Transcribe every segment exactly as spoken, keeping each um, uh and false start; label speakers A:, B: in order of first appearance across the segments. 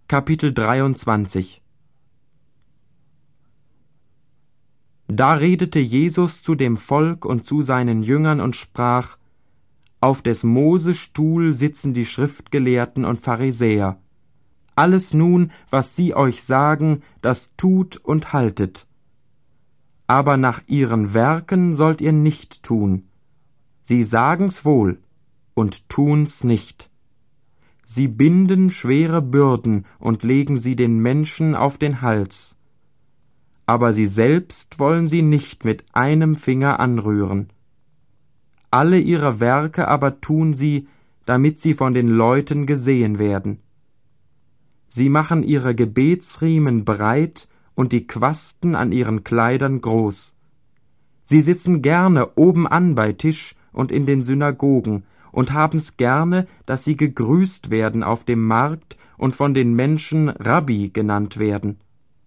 A: Kapitel dreiundzwanzig. Da redete Jesus zu dem Volk und zu seinen Jüngern und sprach: Auf des Mose Stuhl sitzen die Schriftgelehrten und Pharisäer. Alles nun, was sie euch sagen, das tut und haltet. Aber nach ihren Werken sollt ihr nicht tun. Sie sagen's wohl und tun's nicht. Sie binden schwere Bürden und legen sie den Menschen auf den Hals. Aber sie selbst wollen sie nicht mit einem Finger anrühren. Alle ihre Werke aber tun sie, damit sie von den Leuten gesehen werden. Sie machen ihre Gebetsriemen breit und die Quasten an ihren Kleidern groß. Sie sitzen gerne obenan bei Tisch und in den Synagogen und haben's gerne, dass sie gegrüßt werden auf dem Markt und von den Menschen Rabbi genannt werden.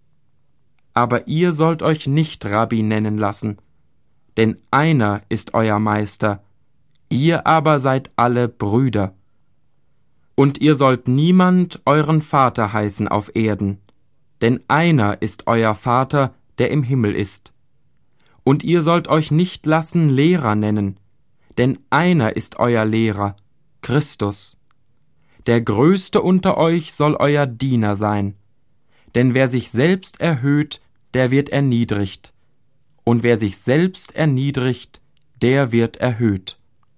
A: Aber ihr sollt euch nicht Rabbi nennen lassen, denn einer ist euer Meister, ihr aber seid alle Brüder. Und ihr sollt niemand euren Vater heißen auf Erden, denn einer ist euer Vater, der im Himmel ist. Und ihr sollt euch nicht lassen Lehrer nennen, denn einer ist euer Lehrer, Christus. Der Größte unter euch soll euer Diener sein, denn wer sich selbst erhöht, der wird erniedrigt, und wer sich selbst erniedrigt, der wird erhöht.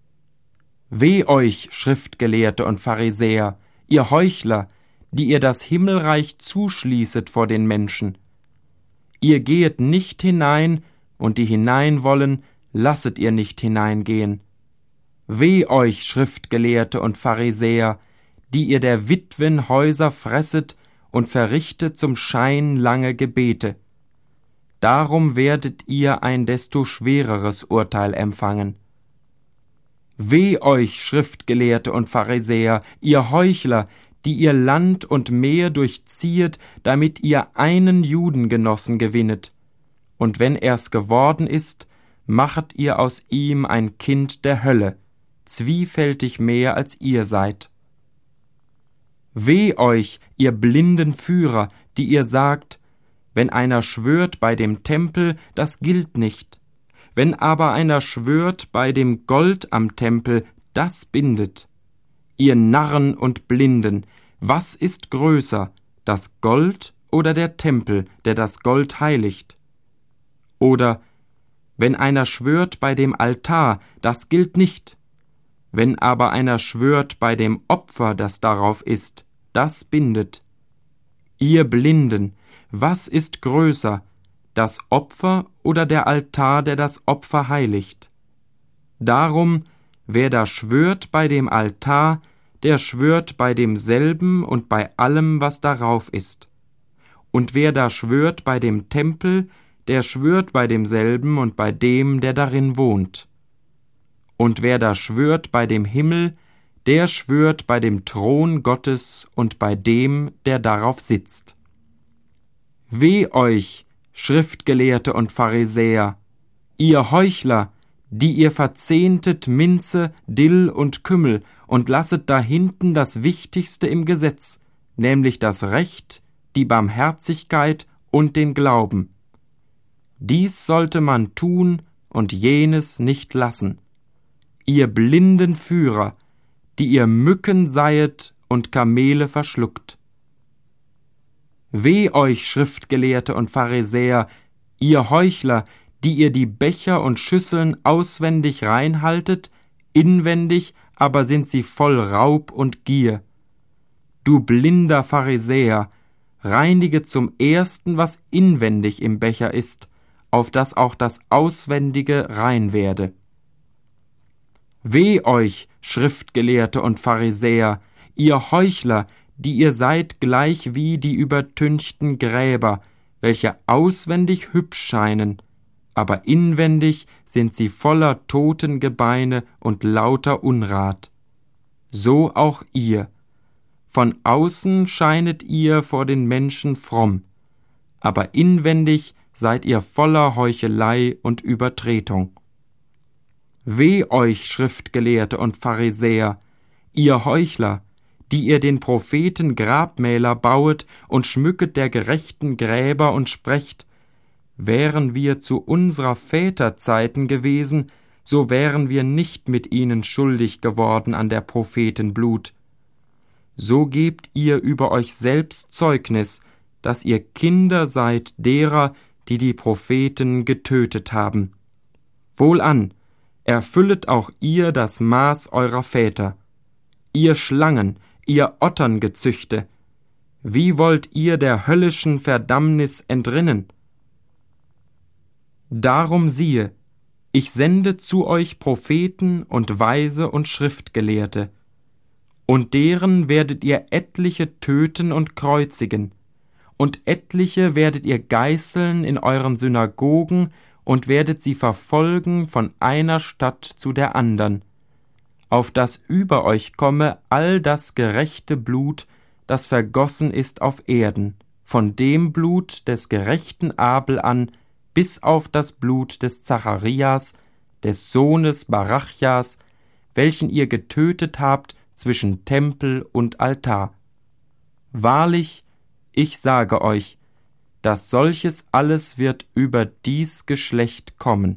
A: Weh euch, Schriftgelehrte und Pharisäer, ihr Heuchler, die ihr das Himmelreich zuschließet vor den Menschen. Ihr gehet nicht hinein, und die hinein wollen, lasset ihr nicht hineingehen. Weh euch, Schriftgelehrte und Pharisäer, die ihr der Witwen Häuser fresset und verrichtet zum Schein lange Gebete. Darum werdet ihr ein desto schwereres Urteil empfangen. Weh euch, Schriftgelehrte und Pharisäer, ihr Heuchler, die ihr Land und Meer durchziehet, damit ihr einen Judengenossen gewinnet. Und wenn er's geworden ist, machet ihr aus ihm ein Kind der Hölle, zwiefältig mehr als ihr seid. Weh euch, ihr blinden Führer, die ihr sagt, wenn einer schwört bei dem Tempel, das gilt nicht. Wenn aber einer schwört bei dem Gold am Tempel, das bindet. Ihr Narren und Blinden, was ist größer, das Gold oder der Tempel, der das Gold heiligt? Oder, wenn einer schwört bei dem Altar, das gilt nicht. Wenn aber einer schwört bei dem Opfer, das darauf ist, das bindet. Ihr Blinden, was ist größer, das Opfer oder der Altar, der das Opfer heiligt? Darum, wer da schwört bei dem Altar, der schwört bei demselben und bei allem, was darauf ist. Und wer da schwört bei dem Tempel, der schwört bei demselben und bei dem, der darin wohnt. Und wer da schwört bei dem Himmel, der schwört bei dem Thron Gottes und bei dem, der darauf sitzt. Weh euch, Schriftgelehrte und Pharisäer, ihr Heuchler, die ihr verzehntet Minze, Dill und Kümmel und lasset dahinten das Wichtigste im Gesetz, nämlich das Recht, die Barmherzigkeit und den Glauben. Dies sollte man tun und jenes nicht lassen. Ihr blinden Führer, die ihr Mücken seiet und Kamele verschluckt. Weh euch, Schriftgelehrte und Pharisäer, ihr Heuchler, die ihr die Becher und Schüsseln auswendig reinhaltet, inwendig aber sind sie voll Raub und Gier. Du blinder Pharisäer, reinige zum Ersten, was inwendig im Becher ist, auf dass auch das Auswendige rein werde. Weh euch, Schriftgelehrte und Pharisäer, ihr Heuchler, die ihr seid gleich wie die übertünchten Gräber, welche auswendig hübsch scheinen, aber inwendig sind sie voller Totengebeine und lauter Unrat. So auch ihr. Von außen scheinet ihr vor den Menschen fromm, aber inwendig seid ihr voller Heuchelei und Übertretung. Weh euch, Schriftgelehrte und Pharisäer, ihr Heuchler, die ihr den Propheten Grabmäler bauet und schmücket der Gerechten Gräber und sprecht, wären wir zu unserer Väter Zeiten gewesen, so wären wir nicht mit ihnen schuldig geworden an der Propheten Blut. So gebt ihr über euch selbst Zeugnis, dass ihr Kinder seid derer, die die Propheten getötet haben. Wohlan, erfüllet auch ihr das Maß eurer Väter. Ihr Schlangen, ihr Otterngezüchte, wie wollt ihr der höllischen Verdammnis entrinnen? Darum siehe, ich sende zu euch Propheten und Weise und Schriftgelehrte, und deren werdet ihr etliche töten und kreuzigen, und etliche werdet ihr geißeln in euren Synagogen und werdet sie verfolgen von einer Stadt zu der andern, auf das über euch komme all das gerechte Blut, das vergossen ist auf Erden, von dem Blut des gerechten Abel an, bis auf das Blut des Zacharias, des Sohnes Barachjas, welchen ihr getötet habt zwischen Tempel und Altar. Wahrlich, ich sage euch, dass solches alles wird über dies Geschlecht kommen.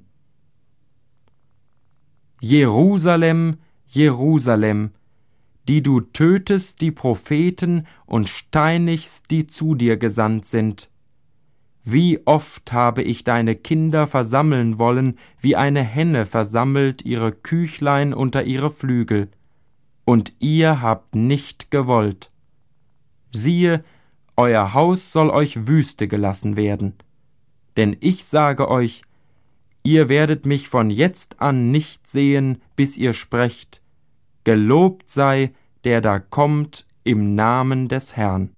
A: Jerusalem, Jerusalem, die du tötest die Propheten und steinigst, die zu dir gesandt sind. Wie oft habe ich deine Kinder versammeln wollen, wie eine Henne versammelt ihre Küchlein unter ihre Flügel, und ihr habt nicht gewollt. Siehe, euer Haus soll euch Wüste gelassen werden. Denn ich sage euch, ihr werdet mich von jetzt an nicht sehen, bis ihr sprecht, gelobt sei, der da kommt im Namen des Herrn.